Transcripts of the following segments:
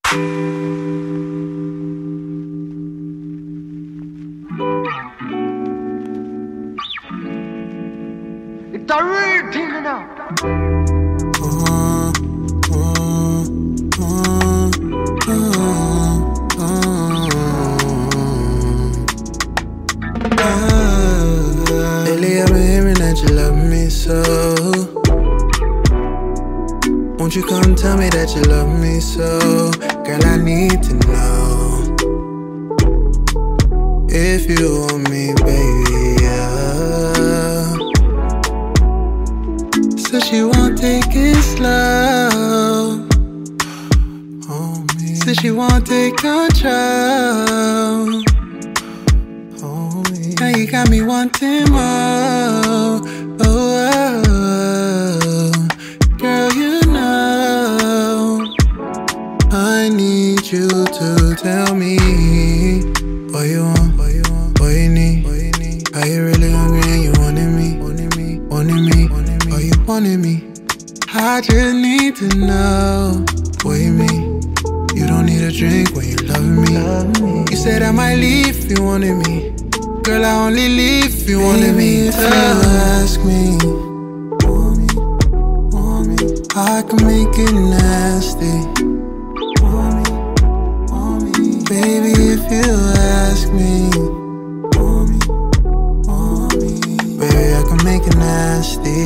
It's a real thing now. Lately I've been hearing that you love me so. Won't you come tell me that you love me so? Girl, I need to know if you want me, baby, yeah. So she won't take it slow. So she won't take control. Now you got me wanting more. Oh, oh, oh. Girl, you know I need you to tell me what you want, what you need. Are you really hungry and you wanting me? Are you wanting me? I just need to know what you mean. You don't need a drink when you love me. You said I might leave if you wanted me. Girl, I only leave if you wanted me. If you ask me, I can make it nasty. Baby, if you ask me, baby, I can make it nasty.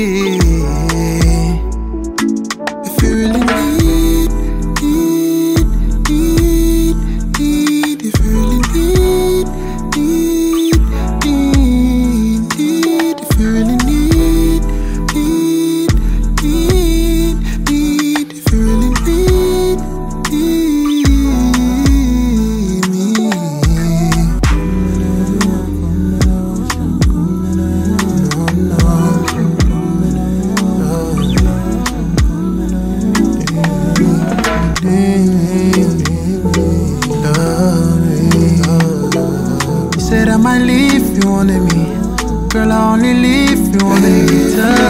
If you really need, if you really need, if you really need, if you really need me. You said I might leave if you wanted me. Girl, I only leave if you wanted me.